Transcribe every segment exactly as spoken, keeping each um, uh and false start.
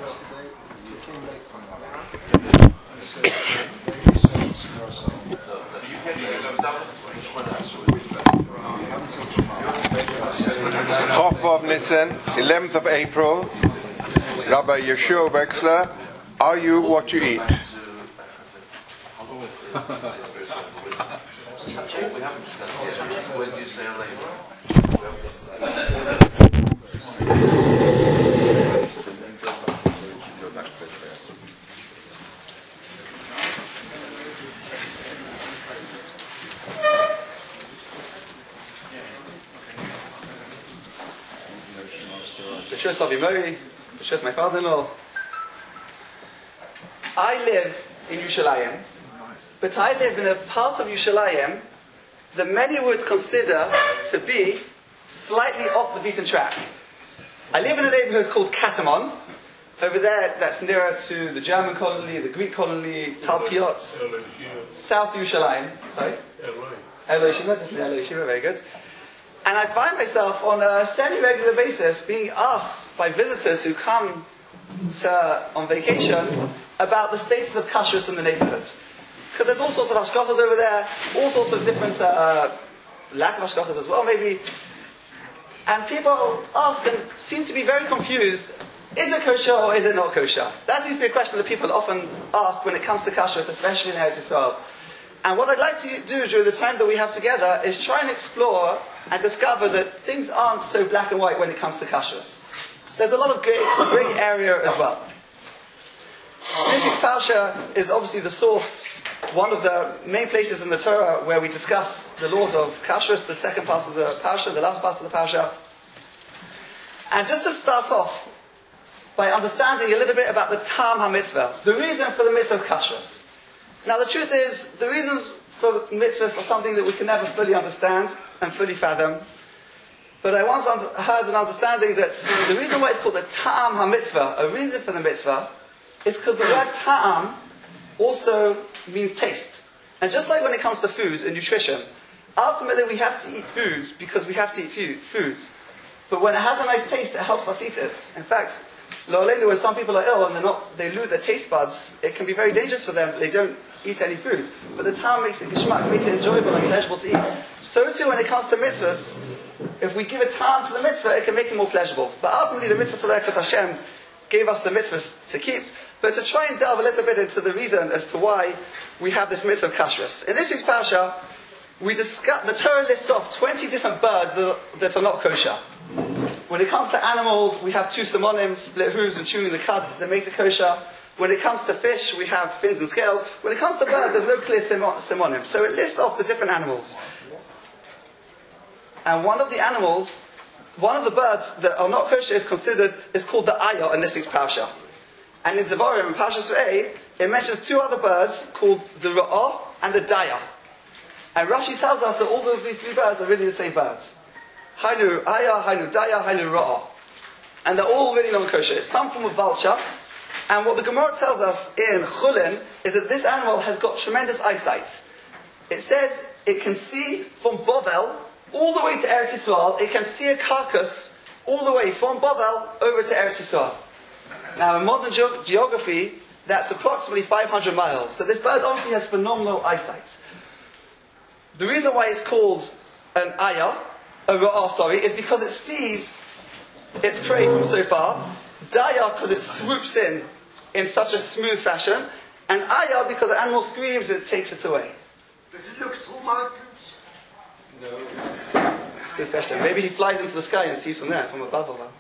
Chof B'Av Nisan, eleventh of April, Rabbi Yeshua Wexler, are you what you eat? B'shus Avimori, b'shus my father-in-law. I live in Yerushalayim, but I live in a part of Yerushalayim that many would consider to be slightly off the beaten track. I live in a neighborhood called Katamon. Over there, that's nearer to the German colony, the Greek colony, Talpiot, South Yerushalayim. Sorry? Elo Yeshiva, just the Elo Yeshiva, very good. And I find myself on a semi-regular basis being asked by visitors who come to, on vacation about the status of kashrus in the neighborhoods. Because there's all sorts of hashgachas over there, all sorts of different uh, lack of hashgachas as well, maybe. And people ask and seem to be very confused, is it kosher or is it not kosher? That seems to be a question that people often ask when it comes to kashrus, especially in Eretz Yisrael. And what I'd like to do during the time that we have together is try and explore and discover that things aren't so black and white when it comes to kashrus. There's a lot of grey, grey area as well. This week's parsha is obviously the source, one of the main places in the Torah where we discuss the laws of kashrus, the second part of the parsha, the last part of the parsha. And just to start off by understanding a little bit about the Tam HaMitzvah, the reason for the mitzvah of kashrus. Now the truth is, the reasons for mitzvahs are something that we can never fully understand and fully fathom. But I once un- heard an understanding that the reason why it's called the Ta'am HaMitzvah, a reason for the mitzvah, is because the word Ta'am also means taste. And just like when it comes to foods and nutrition, ultimately we have to eat foods because we have to eat food, foods. But when it has a nice taste, it helps us eat it. In fact, lo aleinu, when some people are ill and they're not, they lose their taste buds, it can be very dangerous for them. They don't eat any foods. But the Ta'am makes it geschmack, makes it enjoyable and pleasurable to eat. So too when it comes to mitzvahs, if we give a Ta'am to the mitzvah, it can make it more pleasurable. But ultimately the mitzvah Tzedakah Hashem gave us the mitzvahs to keep. But to try and delve a little bit into the reason as to why we have this mitzvah of kashrus. In this week's parsha, we discuss, the Torah lists off twenty different birds that, that are not kosher. When it comes to animals, we have two simonim, split hooves and chewing the cud that makes it kosher. When it comes to fish, we have fins and scales. When it comes to bird, there's no clear simonim. So it lists off the different animals. And one of the animals, one of the birds that are not kosher is considered, is called the ayah in this week's parsha. And in Devarim, in Parshas Re'eh, it mentions two other birds called the ra'ah and the daya. And Rashi tells us that all those these three birds are really the same birds. Hainu ayah, hainu daya, hainu ra'ah. And they're all really non-kosher. It's some form of vulture. And what the Gemara tells us in Chulin is that this animal has got tremendous eyesight. It says it can see from Bovel all the way to Eretz Yisrael. It can see a carcass all the way from Bovel over to Eretz Yisrael. Now in modern ge- geography, that's approximately five hundred miles. So this bird obviously has phenomenal eyesight. The reason why it's called an ayah, a ra'ah, sorry, is because it sees its prey from so far. Daya, because it swoops in in such a smooth fashion. And ayah, because the animal screams, it takes it away. Does it look through mountains? No. That's a good question. Maybe he flies into the sky and sees from there, from above. Or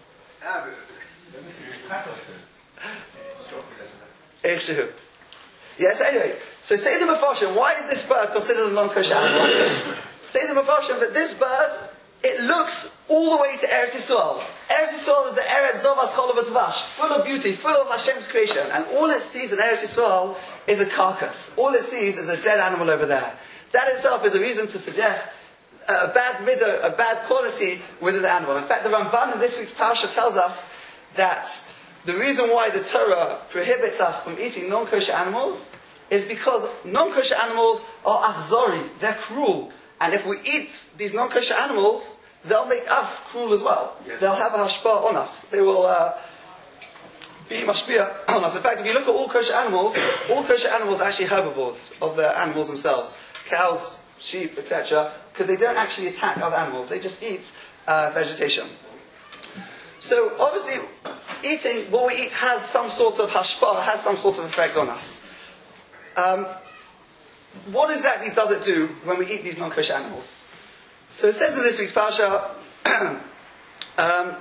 Yes, anyway. So say the Mefarshim, why is this bird considered a non-kosher animal? Say the Mefarshim that this bird, it looks all the way to Eretz Yisrael. Eretz Yisrael is the Eretz Zovas Chol V'Tvash, full of beauty, full of Hashem's creation. And all it sees in Eretz Yisrael is a carcass. All it sees is a dead animal over there. That itself is a reason to suggest a bad midah, a bad quality within the animal. In fact, the Ramban in this week's parsha tells us that the reason why the Torah prohibits us from eating non-kosher animals is because non-kosher animals are achzori, they're cruel. And if we eat these non-kosher animals, they'll make us cruel as well. Yes. They'll have a hashpah on us. They will uh, be mashpia on us. In fact, if you look at all kosher animals, all kosher animals are actually herbivores of the animals themselves. Cows, sheep, et cetera, because they don't actually attack other animals. They just eat uh, vegetation. So obviously, eating, what we eat has some sort of hashpah, has some sort of effect on us. Um, what exactly does it do when we eat these non-kosher animals? So it says in this week's parasha um,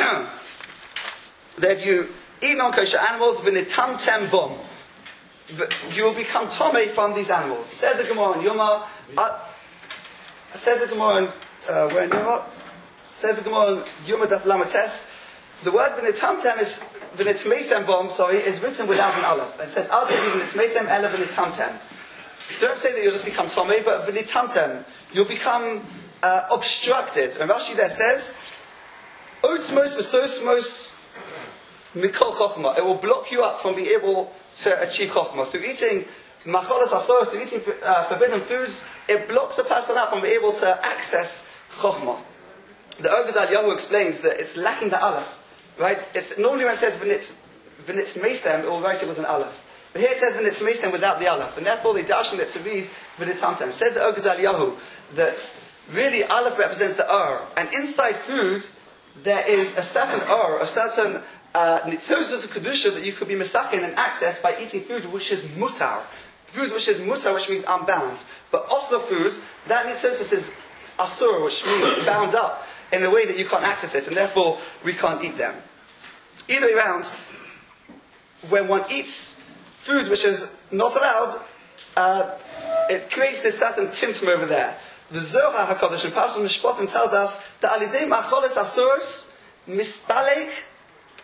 that if you eat non-kosher animals, v'nitamtem bom, you will become tomei from these animals. Says the Gemara in Yoma. Uh, says the Gemara in uh, where in Yoma. Says the Gemara in Yoma Daf Lamates. The word v'nitamtem is v'nitzmeisem bom. Sorry, is written without an aleph. And it says al v'nitzmeisem ela v'nitamtem. Don't say that you'll just become tomei, but v'nitamtem, you'll become uh, obstructed. And Rashi there says, otzmos v'sosmos mikol chochma. It will block you up from being able to achieve chokhmah. Through eating macholas asoros, through eating uh, forbidden foods, it blocks a person out from being able to access chokhmah. The Or Gedal Yahu explains that it's lacking the aleph, right? It's normally when it says v'nitz v'nitz meisem, it will write it with an aleph. But here it says v'nitz meisem without the aleph, and therefore they darshan it to read v'nitamtem. Says the Or Gedal Yahu that really aleph represents the ur, and inside foods there is a certain ur, a certain Uh, nitzosos of kedusha that you could be misakin and access by eating food which is mutar, food which is mutar, which means unbound. But also foods that nitzosos is asur, which means bound up in a way that you can't access it, and therefore we can't eat them. Either way around, when one eats food which is not allowed, uh, it creates this certain timtum over there. The Zohar Hakadosh in Parashat Mishpatim tells us that alidei macholes asuros mistalek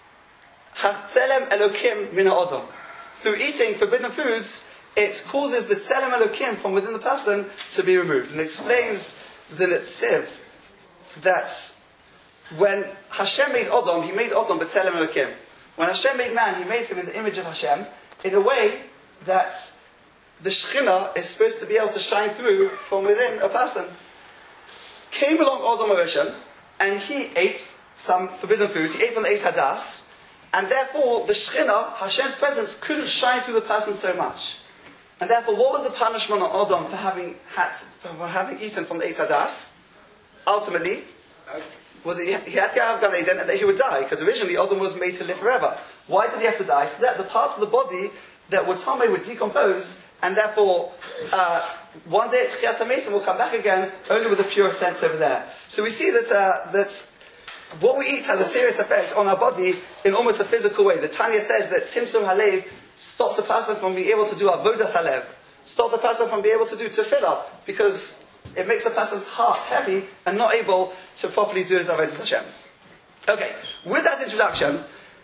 Tzelem Elokim min ha'odom. Through eating forbidden foods, it causes the Tzelem Elokim from within the person to be removed. And it explains the Netziv that when Hashem made Odom, He made Odom b'Tzelem Elokim. When Hashem made man, He made him in the image of Hashem in a way that the Shekhinah is supposed to be able to shine through from within a person. Came along Odom HaRishon, and he ate some forbidden foods. He ate from the Eitz Hadas. And therefore, the Shekhinah, Hashem's presence, couldn't shine through the person so much. And therefore, what was the punishment on Odom for having had, for having eaten from the Eitz Hadas? Ultimately, was it, he had to go out of Gan Eden and that he would die, because originally Odom was made to live forever. Why did he have to die? So that the parts of the body that were tamei would decompose, and therefore, uh, one day Tchias HaMesim will come back again, only with a pure sense over there. So we see that uh, that. What we eat has a serious effect on our body in almost a physical way. The Tanya says that Timsum Halev stops a person from being able to do Avodas Halev, stops a person from being able to do Tefillah, because it makes a person's heart heavy and not able to properly do his Avodas Hashem. Okay, with that introduction,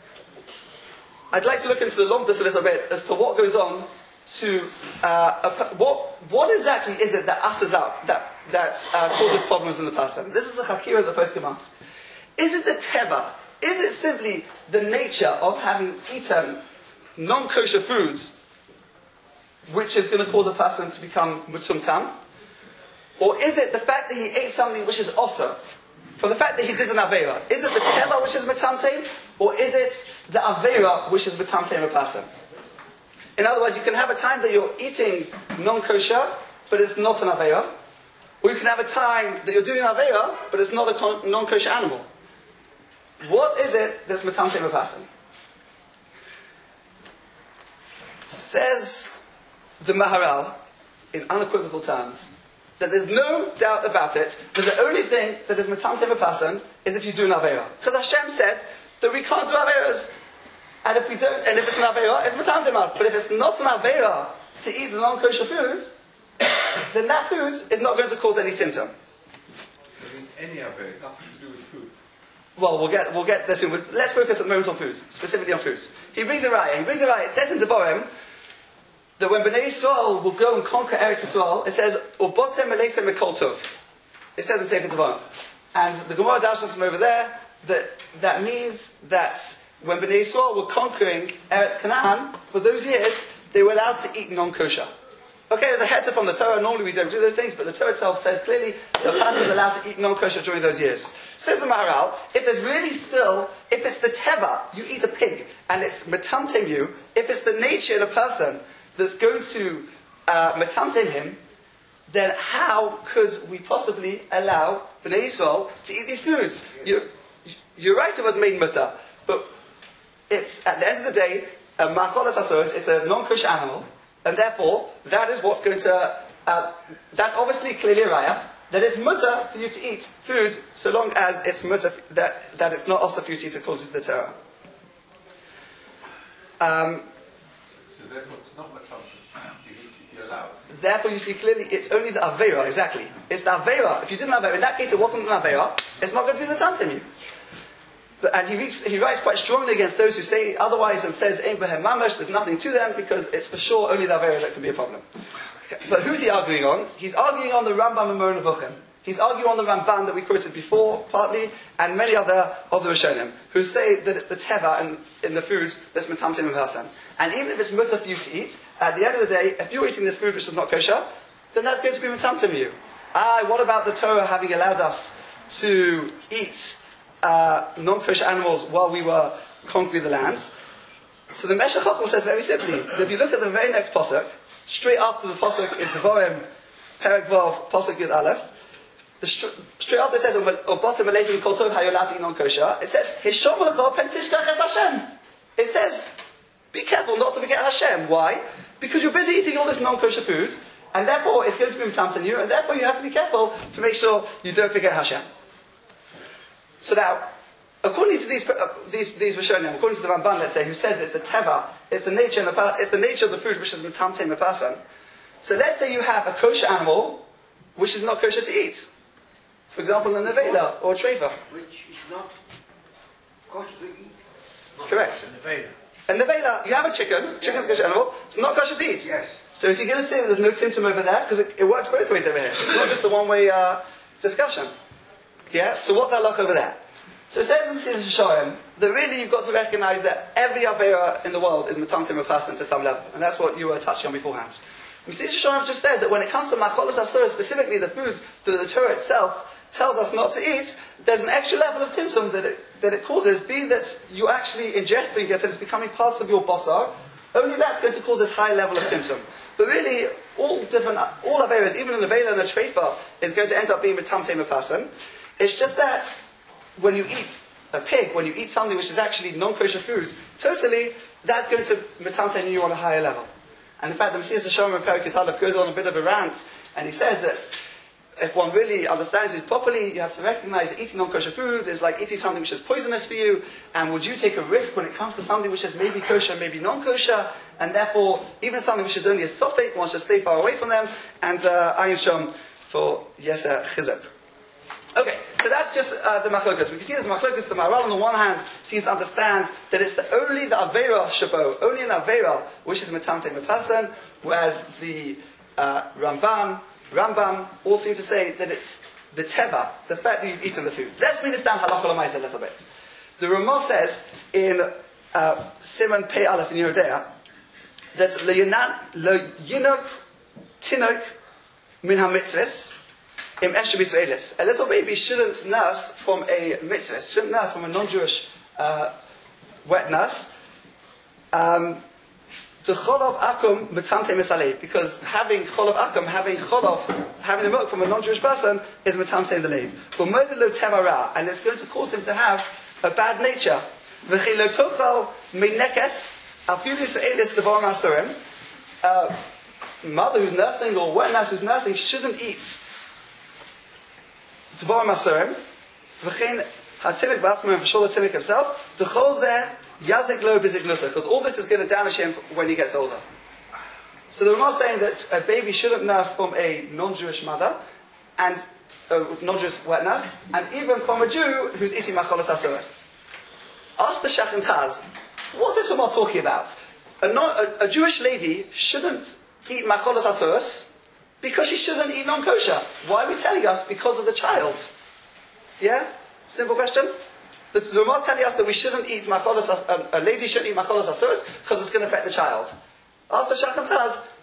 I'd like to look into the Lomdus a little bit as to what goes on to, uh, a, what what exactly is it that usses up, that, that uh, causes problems in the person. This is the Chakira that the Poskim asked. Is it the teva? Is it simply the nature of having eaten non-kosher foods which is going to cause a person to become mutzumtam? Or is it the fact that he ate something which is awesome? For the fact that he did an aveira, is it the teva which is metamtem? Or is it the aveira which is metamtem a person? In other words, you can have a time that you're eating non-kosher, but it's not an aveira. Or you can have a time that you're doing an aveira, but it's not a non-kosher animal. What is it that's metamtem a person? Says the Maharal, in unequivocal terms, that there's no doubt about it that the only thing that is metamtem a person is if you do an aveira. Because Hashem said that we can't do aveiras, and if we don't, and if it's an aveira, it's metamtem us. But if it's not an aveira to eat the non-kosher foods, then that food is not going to cause any symptom. That means any aveira, nothing to do with food. Well, we'll get we'll get to this soon. Let's focus at the moment on foods, specifically on foods. He brings a raya. He brings a raya. It says in Devarim that when Bnei Yisrael will go and conquer Eretz Yisrael, it says Ubotem Eleisem Mikol Tov. It says in Sefer Devarim, and the Gemara dashes from over there that that means that when Bnei Yisrael were conquering Eretz Canaan for those years, they were allowed to eat non-kosher. Okay, there's a heter from the Torah. Normally we don't do those things, but the Torah itself says clearly the person is allowed to eat non-kosher during those years. Says the Maharal, if there's really still, if it's the teva, you eat a pig, and it's metamtem you, if it's the nature in a person that's going to uh, metamtem him, then how could we possibly allow Bnei Yisrael to eat these foods? You're, you're right, it was made mutter, but it's, at the end of the day, a macholas asoros, it's a non-kosher animal, and therefore, that is what's going to, uh, that's obviously clearly a raya, that it's mutter for you to eat food, so long as it's mutter, that, that it's not also for you to eat according to the Torah. Um, so therefore it's not matam, you eat if you're allowed. Therefore you see clearly, it's only the Aveira, exactly. It's the Aveira. If you didn't have Aveira, in that case it wasn't an Aveira, it's not going to be matamtem you. But, and he, reads, he writes quite strongly against those who say otherwise and says, Ein behem mamash, there's nothing to them, because it's for sure only the Avera that can be a problem. Okay. But who's he arguing on? He's arguing on the Rambam and Moreh Nevuchim. He's arguing on the Ramban that we quoted before, partly, and many other of the Rishonim, who say that it's the teva in, in the food that's metamtem a person. And even if it's mutter for you to eat, at the end of the day, if you're eating this food which is not kosher, then that's going to be metamtem you. Ah, what about the Torah having allowed us to eat Uh, non-kosher animals while we were conquering the lands? So the Meshech Chochmah says very simply that if you look at the very next pasuk, straight after the pasuk in Devarim, Perek Vav, pasuk Yud Aleph, the str- straight after it says "Obatim Elating Kol Tov Hayolati non-kosher," it says "Hishom Lecha Pen Tishkach Es Hashem." It says, "Be careful not to forget Hashem." Why? Because you're busy eating all this non-kosher food, and therefore it's going to be metamtem you, and therefore you have to be careful to make sure you don't forget Hashem. So now, according to these uh, these these Rishonim, according to the Ramban, let's say, who says it's the teva, it's the nature of the it's the nature of the food which is metamtem a person. So let's say you have a kosher animal which is not kosher to eat. For example, a nevela or a treifa. Which is not kosher to eat. Correct. A nevela, you have a chicken, chicken's a kosher animal, it's not kosher to eat. Yes. So is he going to say that there's no symptom over there? Because it, it works both ways over here. It's not just a one-way uh, discussion. Yeah? So what's that look over there? So it says in Mesilas Yesharim that really you've got to recognise that every Avera in the world is metamtem a person to some level. And that's what you were touching on beforehand. Mesilas Yesharim just said that when it comes to macholos asura, specifically the foods that the Torah itself tells us not to eat, there's an extra level of timtum that it, that it causes, being that you're actually ingesting it and it's becoming part of your basar. Only that's going to cause this high level of timtum. But really, all different, all Averas, even an Avera and a treifa, is going to end up being metamtem a person. It's just that when you eat a pig, when you eat something which is actually non-kosher foods, totally, that's going to metamtem you on a higher level. And in fact, the Mesilas Yesharim in Perek Yud Aleph goes on a bit of a rant, and he says that if one really understands it properly, you have to recognize that eating non-kosher food is like eating something which is poisonous for you, and would you take a risk when it comes to something which is maybe kosher, maybe non-kosher, and therefore, even something which is only a sofek, one should stay far away from them, and uh, Ayin Shom for Yeser Chizuk. Okay, so that's just uh, the machlokas. We can see there's machlokas. The Maharal on the one hand seems to understand that it's the, only the Avera Shabo, only an Avera, which is metamtem a person, whereas the uh, Ramban, Rambam all seem to say that it's the teva, the fact that you've eaten the food. Let's bring this down halacha l'maisa a little bit. The Ramah says in uh, Siman Pei Aleph in Yerodea that lo yinok tinok min ha-mitzvahs. A little baby shouldn't nurse from a mitzvah, shouldn't nurse from a non-Jewish uh, wet nurse. Um, cholov akum metamtem misalei, because having cholov akum, having cholov, having the milk from a non-Jewish person is metamtem the leiv. U'moded lo teva ra, and it's going to cause him to have a bad nature. V'chi lo tochal meinekes afilu yisraelis devarim asurim. Mother who's nursing or wet nurse who's nursing shouldn't eat Devarim Asurim, v'chein hatinik b'atzmo, and for sure the tinik himself, d'chol zeh yazik lo b'ziknusa, because all this is going to damage him when he gets older. So the Ramah is saying that a baby shouldn't nurse from a non-Jewish mother, and a non-Jewish wet nurse, and even from a Jew who's eating macholos asuros. Ask the Shach and Taz, what is Ramah talking about? A, non, a, a Jewish lady shouldn't eat macholos asuros, because she shouldn't eat non-kosher. Why are we telling us? Because of the child. Yeah? Simple question. The, the Ramah is telling us that we shouldn't eat macholos, a, a lady shouldn't eat macholos asuros because it's going to affect the child. Ask the Shach and Taz,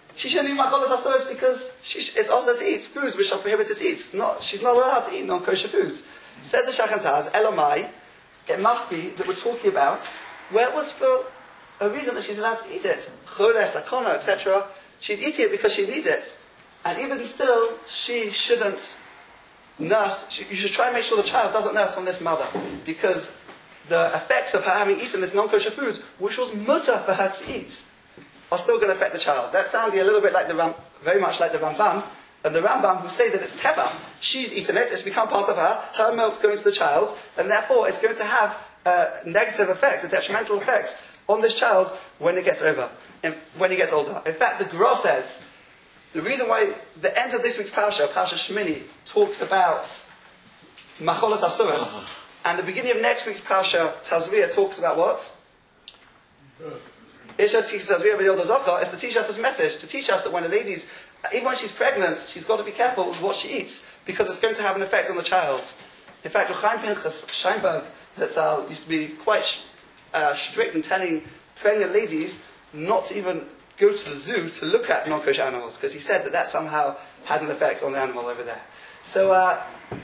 She shouldn't eat macholas asuros because she, it's also to eat foods which are prohibited to eat. It's not, she's not allowed to eat non-kosher foods. Says the Shachan Taz, Elamai, it must be that we're talking about where it was for a reason that she's allowed to eat it. Choles, akona, et cetera. She's eating it because she needs it. And even still, she shouldn't nurse. She, you should try and make sure the child doesn't nurse from this mother. Because the effects of her having eaten this non-kosher food, which was mutter for her to eat, are still going to affect the child. That's sounding a little bit like the Ram, very much like the Rambam, and the Rambam who say that it's teva. She's eaten it, it's become part of her, her milk's going to the child, and therefore it's going to have a negative effect, a detrimental effect on this child when it gets over, and when he gets older. In fact, the Gra says, the reason why the end of this week's Parsha, Parsha Shmini, talks about Macholas Asuras, and the beginning of next week's Parsha, Tazria, talks about what? Birth. Isha teaches us is to teach us this message, to teach us that when a lady's, even when she's pregnant, she's got to be careful with what she eats, because it's going to have an effect on the child. In fact, Chaim Pinchas Scheinberg Zetzal used to be quite uh, strict in telling pregnant ladies not to even go to the zoo to look at non-kosher animals, because he said that that somehow had an effect on the animal over there. So, uh,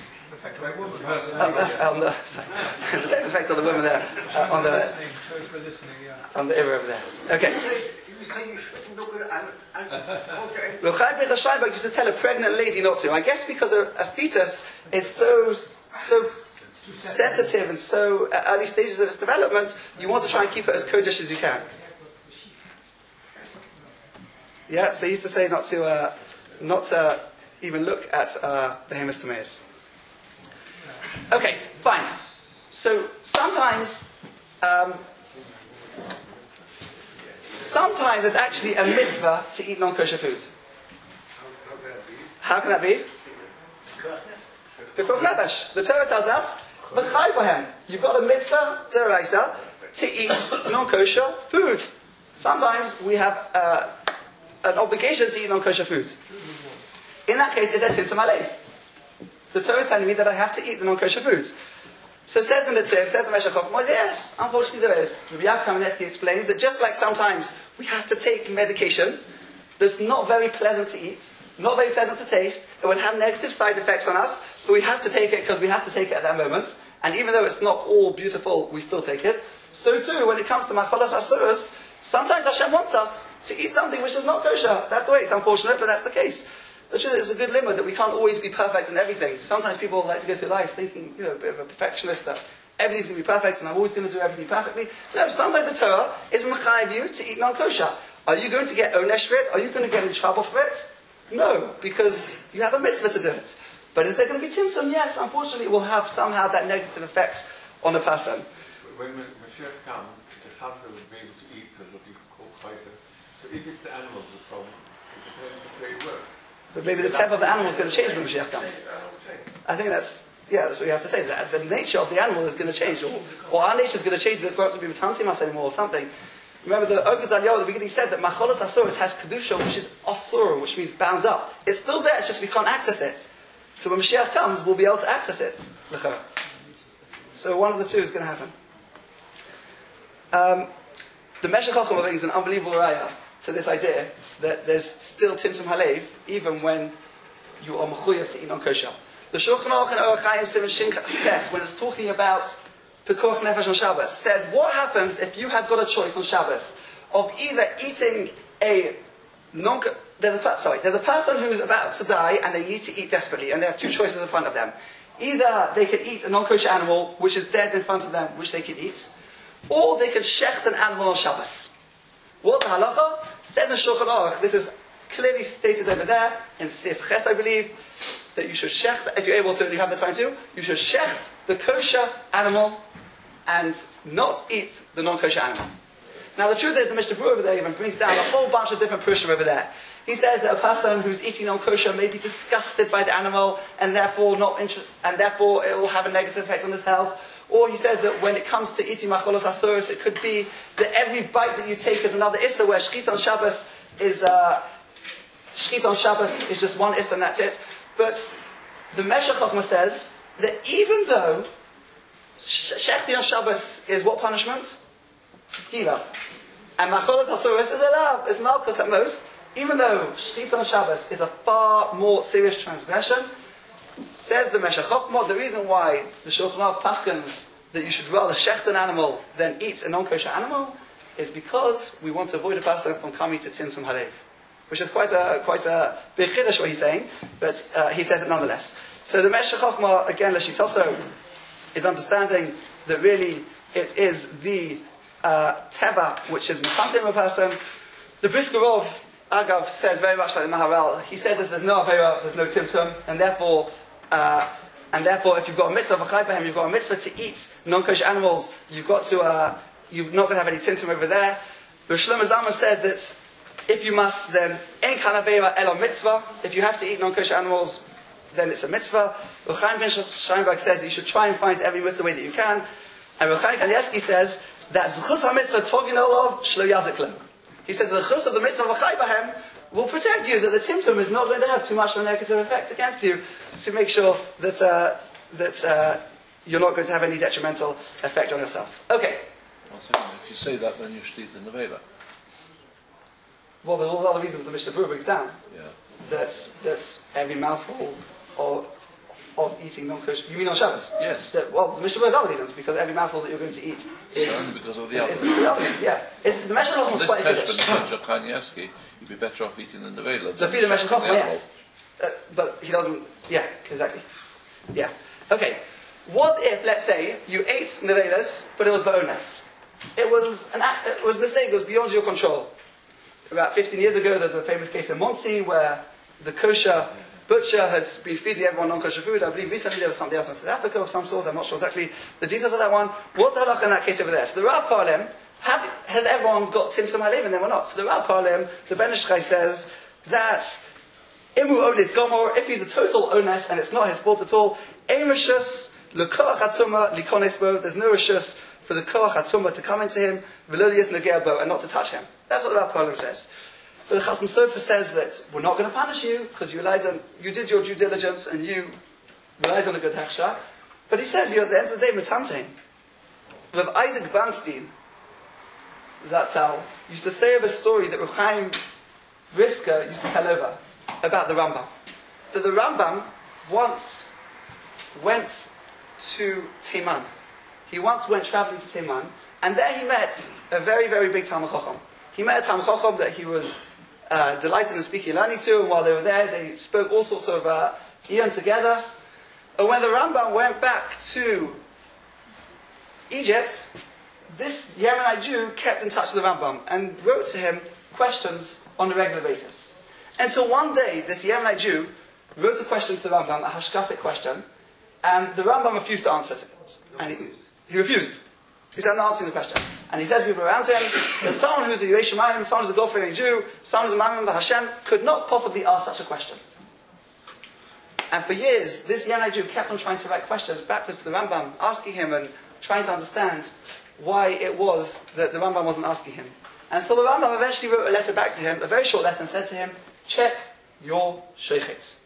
uh, on the, sorry, the effect on the women there, uh, on the, on the ear over there. Okay. Chaim Pinchas Scheinberg used to tell a pregnant lady not to. I guess because a, a fetus is so so sensitive and so at early stages of its development, you want to try and keep it as kodesh as you can. Yeah, so he used to say not to uh, not to even look at uh, the Behemoth Tameas. Okay, fine. So sometimes, um, sometimes it's actually a mitzvah to eat non-kosher foods. How can that be? Pikuach nefesh. The Torah tells us, v'chai bohem. You've got a mitzvah, d'oraisa, to eat non-kosher foods. Sometimes we have uh, an obligation to eat non-kosher foods. In that case, it's a tzimtzum aleif. The Torah is telling me that I have to eat the non-kosher foods. So says the Netziv, says the Meshech Chochmah, yes, unfortunately there is. Rabbi Yaakov Kamenetsky explains that just like sometimes we have to take medication that's not very pleasant to eat, not very pleasant to taste, it will have negative side effects on us, but we have to take it because we have to take it at that moment. And even though it's not all beautiful, we still take it. So too, when it comes to macholas asuros, sometimes Hashem wants us to eat something which is not kosher. That's the way. It's unfortunate, but that's the case. The truth is, it's a good limit that we can't always be perfect in everything. Sometimes people like to go through life thinking, you know, a bit of a perfectionist, that everything's going to be perfect and I'm always going to do everything perfectly. No, sometimes the Torah is mechayiv you to eat non-kosher. Are you going to get onesh for it? Are you going to get in trouble for it? No, because you have a mitzvah to do it. But is there going to be tzimtzum? Yes, unfortunately it will have somehow that negative effect on a person. When Mashiach comes, the chazir will be able to eat because what you call chayzer. So if it's the animals, the problem, it depends which way it works. But maybe the type of the animal is going to change when Mashiach comes. I think that's, yeah, that's what you have to say. That the nature of the animal is going to change, or, or our nature is going to change. There's not going to be Matamtimas anymore, or something. Remember, the Oged Daliyahu at the beginning said that Macholas Asuros has Kedusha, which is Asur, which means bound up. It's still there, it's just we can't access it. So when Mashiach comes, we'll be able to access it. So one of the two is going to happen. Um, the Meshech Chochmah is an unbelievable raya to this idea that there's still Tzimtzum Halev even when you are mechuyev to eat non-kosher. The Shulchan Aruch in Orach Chaim Siman Shin Ches, when it's talking about Pekuach Nefesh on Shabbos, says what happens if you have got a choice on Shabbos of either eating a non there's a sorry there's a person who's about to die and they need to eat desperately and they have two choices in front of them. Either they can eat a non-kosher animal which is dead in front of them, which they can eat, or they can shecht an animal on Shabbos. What the halacha? Says in Shulchan Aruch, this is clearly stated over there, in Sif Ches I believe, that you should shecht, if you're able to and you have the time to, you should shecht the kosher animal and not eat the non-kosher animal. Now the truth is, the Mishnah Berurah over there even brings down a whole bunch of different prushim over there. He says that a person who's eating non-kosher may be disgusted by the animal and therefore not inter- and therefore it will have a negative effect on his health. Or he says that when it comes to eating macholos asuros, it could be that every bite that you take is another issa, where shchit on Shabbos is uh, shchit on Shabbos is just one issa and that's it. But the Meshech Chochmah says that even though shechti on Shabbos is what punishment? Skila. And macholos asuros is allowed, is malchus at most. even though Shechita on Shabbos is a far more serious transgression, says the Meshech Chochmah, the reason why the Shulchan Aruch paskins that you should rather shecht an animal than eat a non-kosher animal is because we want to avoid a person from coming to Tzimtzum Halev. Which is quite a quite a big chiddush what he's saying, but uh, he says it nonetheless. So the Meshech Chochmah, again, Lashitaso, is understanding that really it is the uh, teva which is mitantim a person. The Brisker Rov, Agav, says very much like the Maharal. He says if there's no avera, there's no timtum, and therefore, uh, and therefore, if you've got a mitzvah of a you've got a mitzvah to eat non-kosher animals. You've got to, uh, you're not going to have any timtum over there. But Shlomo Zalman says that if you must, then ein kan avera elo mitzvah. If you have to eat non-kosher animals, then it's a mitzvah. Chaim ben Sheinberg says that you should try and find every mitzvah way that you can. And Chaim Kanievsky says that zechus ha-mitzvah togin olov shlo yazik lem. He says the zechus of the mitzvah v'chai bahem will protect you, that the timtum is not going to have too much of a negative effect against you, to make sure that uh, that uh, you're not going to have any detrimental effect on yourself. Okay. One second. If you say that, then you should eat the nevela. Well, there's all the other reasons the Mishnah Berurah brings down. Yeah. That's that's every mouthful of of eating non-kosher. You mean on Shabbos? Yes. That, well, the Mishnah Berurah has other reasons, because every mouthful that you're going to eat is Only because of the other is the other reasons. Yeah. It's, the Mishnah Berurah is This quite teshbon, Kiddush. Kanievsky, you'd be better off eating the nevela. The feed the Meshech Chochmah, yes. Uh, but he doesn't. Yeah, exactly. Yeah. Okay. What if, let's say, you ate nevelas, but it was ba'ones? It was an act, it was a mistake. It was beyond your control. About fifteen years ago, there's a famous case in Monsey where the kosher butcher had been feeding everyone non-kosher food. I believe recently there was something else in South Africa of some sort. I'm not sure exactly the details of that one. What the halakha in that case over there? So the Rav Parlem, have, has everyone got Timtum Halev in them or not? So the Rav Parlem, the Ben Ish Chai says that Imu Onis Gomor, if he's a total onus and it's not his fault at all, Ein Rishus, L'koach HaTumah, Likones Bo, there's no Rishus for the Koach HaTumah to come into him, V'lolias Nogea Bo, and not to touch him. That's what the Rav Parlem says. But the Chasam Sofer says that we're not going to punish you because you relied on, you did your due diligence and you relied on a good hechsha. But he says you're at the end of the day mitamtein. Rav Isaac Bernstein, Zatzal, used to say of a story that Rav Chaim Brisker used to tell over about the Rambam. That the Rambam once went to Teiman. He once went traveling to Teiman, and there he met a very, very big Talmid Chacham. He met a Talmid Chacham that he was uh, delighted in speaking learning to, and while they were there, they spoke all sorts of uh, Iyun together. And when the Rambam went back to Egypt, this Yemenite Jew kept in touch with the Rambam and wrote to him questions on a regular basis. And so one day, this Yemenite Jew wrote a question to the Rambam, a hashkafic question, and the Rambam refused to answer it. And he, he refused. He said, I'm not answering the question. And he said to people around him, that someone who's a Yerei Shemayim, someone who's a God-fearing Jew, someone who's a Mammon Hashem, could not possibly ask such a question. And for years, this Yemenite Jew kept on trying to write questions backwards to the Rambam, asking him and trying to understand why it was that the Rambam wasn't asking him. And so the Rambam eventually wrote a letter back to him, a very short letter, and said to him, check your shochet.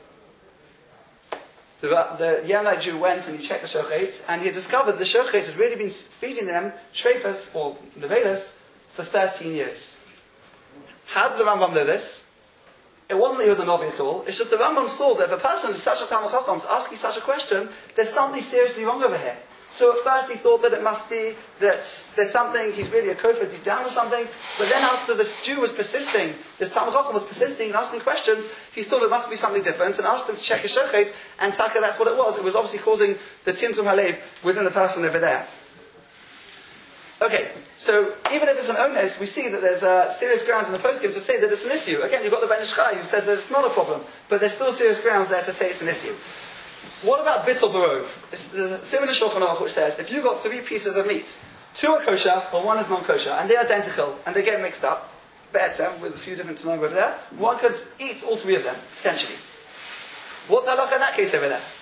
The, the Yemenite Jew went and he checked the shochet, and he discovered the shochet had really been feeding them treifas, or nevelas, for thirteen years. How did the Rambam know this? It wasn't that he was a Novi at all. It's just the Rambam saw that if a person is such a Talmid Chacham is asking such a question, there's something seriously wrong over here. So at first he thought that it must be that there's something, he's really a kofar deep down or something. But then after this Jew was persisting, this Talmid Chacham was persisting and asking questions, he thought it must be something different and asked him to check his shochet, and taka, that's what it was. It was obviously causing the Timtum Halev within the person over there. Okay, so even if it's an ones, we see that there's uh, serious grounds in the postscript to say that it's an issue. Again, you've got the Ben Ish Chai who says that it's not a problem, but there's still serious grounds there to say it's an issue. What about bittul barov? There's a similar Shulchan Aruch which says if you've got three pieces of meat, two are kosher, but one is non-kosher, and they're identical, and they get mixed up, be'etzem, with a few different tanoim over there, one could eat all three of them, potentially. What's halacha in that case over there?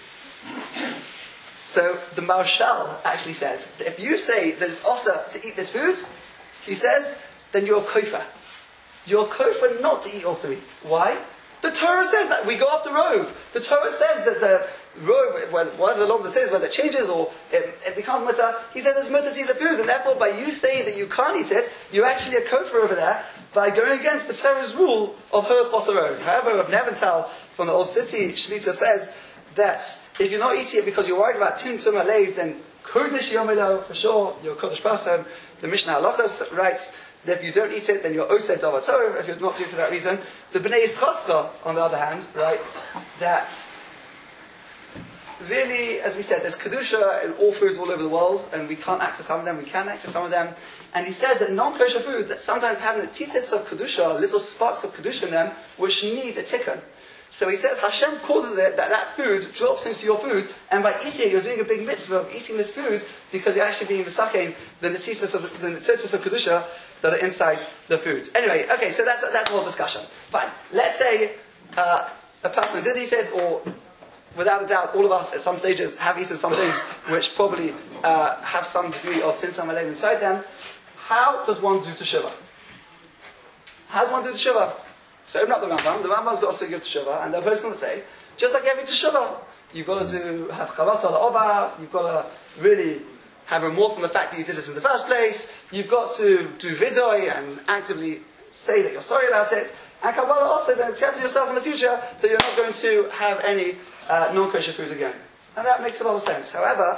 So the Marshal actually says that if you say that it's osur to eat this food, he says, then you're kofar. You're kofar not to eat all three. Why? The Torah says that. We go after Rov. The Torah says that the whatever the law says, whether it changes or it, it becomes mutter, he says it's mutter to eat the foods, and therefore by you saying that you can't eat it, you're actually a kofar over there by going against the Torah's rule of Hirth Bosarod. However, Rav Nebental from the Old City Shlita says that if you're not eating it because you're worried about Tim Tum Alev, then Kodesh Yomelo, for sure, you're a Kodesh person. The Mishnah Halachos writes that if you don't eat it, then you're Oseh Davar Torah, if you're not doing it for that reason. The Bnei Yischatzcha, on the other hand, writes that really, as we said, there's Kedusha in all foods all over the world, and we can't access some of them, we can access some of them. And he says that non-kosher foods that sometimes have a titis of Kedusha, little sparks of Kedusha in them, which need a tikkun. So he says Hashem causes it that that food drops into your food, and by eating it, you're doing a big mitzvah of eating this food because you're actually being misakein the nitzitas of the nitzitas of kedusha that are inside the food. Anyway, okay, so that's that's the whole discussion. Fine. Let's say uh, a person did eat it, or without a doubt, all of us at some stages have eaten some things which probably uh, have some degree of sin samalem inside them. How does one do teshuvah? How does one do teshuvah? So open up the Rambam. The Rambam's got a sugya of teshuvah, and the person's going to say, just like every teshuvah, you've got to do have chavat al ova. You've got to really have remorse on the fact that you did it in the first place. You've got to do vidoy and actively say that you're sorry about it. And Kabbalah also then tell to yourself in the future that you're not going to have any uh, non-kosher food again. And that makes a lot of sense. However,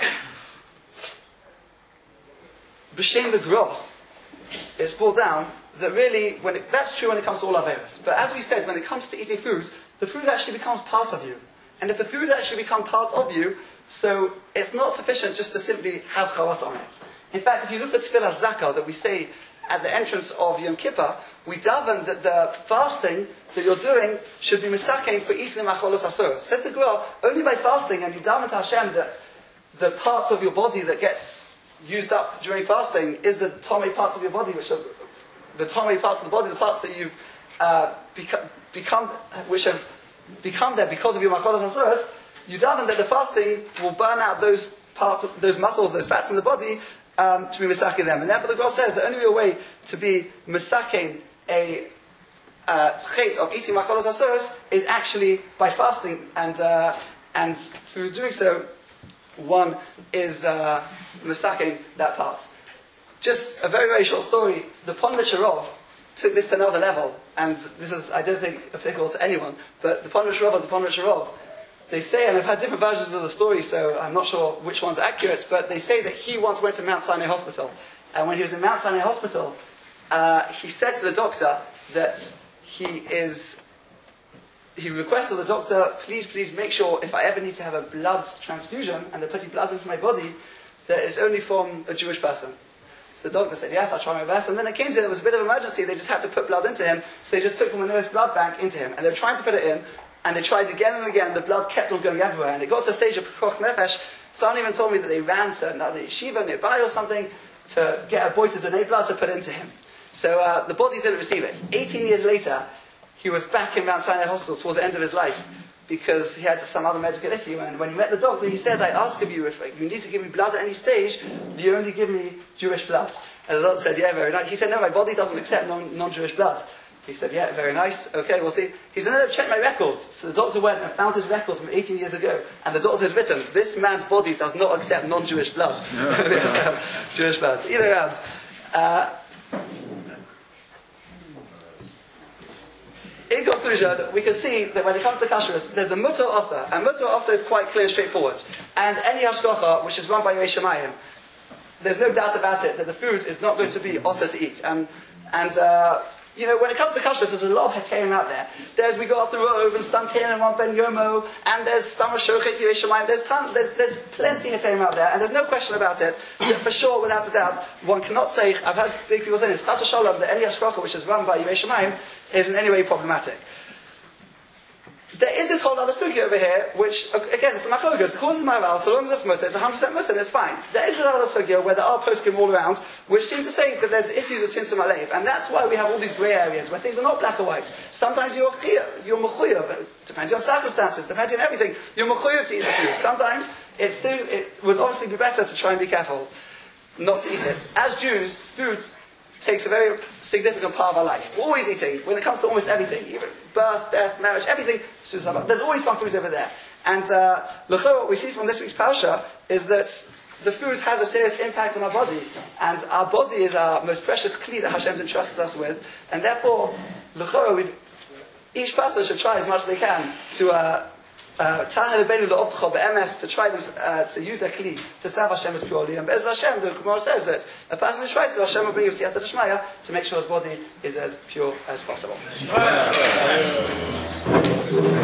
b'shem the Gra, it's brought down that really, when it, that's true when it comes to all Averos. But as we said, when it comes to eating foods, the food actually becomes part of you. And if the food actually becomes part of you, so it's not sufficient just to simply have chavat on it. In fact, if you look at Tefillah Zakah that we say at the entrance of Yom Kippur, we daven that the fasting that you're doing should be misakein for eating the macholos asoros. Said the Gra, only by fasting, and you daven to Hashem that the parts of your body that gets used up during fasting is the tomei parts of your body, which are the tomei parts of the body, the parts that you've uh, become, become, which have become there because of your macholos asoros. You daven that the fasting will burn out those parts, of, those muscles, those fats in the body, um, to be misakein them. And therefore the Gra says the only real way to be misakein a chet uh, of eating macholos asoros is actually by fasting, and uh, and through doing so, one is uh, misakein that part. Just a very, very short story. The Ponvich Rov took this to another level, and this is, I don't think, applicable to anyone, but the Ponvich Rov is the Ponvich Rov. They say, and I've had different versions of the story, so I'm not sure which one's accurate, but they say that he once went to Mount Sinai Hospital, and when he was in Mount Sinai Hospital, uh, he said to the doctor that he is, he requested the doctor, please, please make sure if I ever need to have a blood transfusion, and they're putting blood into my body, that it's only from a Jewish person. So the doctor said, yes, I'll try my best. And then it came to, it was a bit of an emergency, they just had to put blood into him, so they just took from the nearest blood bank into him. And they were trying to put it in, and they tried again and again, the blood kept on going everywhere. And it got to a stage of Pekuach Nefesh, someone even told me that they ran to another yeshiva nearby or something, to get a boy to donate blood to put into him. So uh, the body didn't receive it. eighteen years later, he was back in Mount Sinai Hospital towards the end of his life, because he had some other medical issue, and when he met the doctor, he said, I ask of you, if you need to give me blood at any stage, you only give me Jewish blood. And the doctor said, yeah, very nice. He said, no, my body doesn't accept non, non-Jewish blood. He said, yeah, very nice, okay, we'll see. He said, no, check my records. So the doctor went and found his records from eighteen years ago, and the doctor had written, this man's body does not accept non-Jewish blood. No. Jewish blood. Either around. Uh, In conclusion, we can see that when it comes to kashrus, there's the mutar asa, and mutar asa is quite clear and straightforward. And any hashgacha, which is run by Yerei Shemayim, there's no doubt about it that the food is not going to be asa to eat. And, and uh, you know, when it comes to kashrus, there's a lot of heterim out there. There's we go after Rov, and Stam Kain and Ron Ben Yomo, and there's Stam Shochet Yerei Shemayim. There's, ton, there's, there's plenty of heterim out there, and there's no question about it. That for sure, without a doubt, one cannot say, I've had big people saying this, Chas v'shalom, that any hashgacha which is run by Yerei Shemayim is in any way problematic. There is this whole other sugya over here, which, again, it's a machlokas. It causes Maharal, so long as it's mutter, it's one hundred percent mutter, and it's fine. There is another sugya where there are poskim all around, which seem to say that there's issues of Tintum Alev, and that's why we have all these grey areas, where things are not black or white. Sometimes you're you're mechuyev, depending on circumstances, depending on everything, you're mechuyev to eat the food. Sometimes it's, it would obviously be better to try and be careful not to eat it. As Jews, food takes a very significant part of our life. We're always eating. When it comes to almost everything, even birth, death, marriage, everything, there's always some foods over there. And uh, what we see from this week's parasha is that the food has a serious impact on our body. And our body is our most precious kli that Hashem entrusts us with. And therefore, we've, each person should try as much as they can to uh, uh, to try them, uh, to use their kli to serve Hashem as purely. And Be'ez Hashem, the Gemara says that a person who tries to, Hashem will bring him siyata d'shmaya to make sure his body is as pure as possible.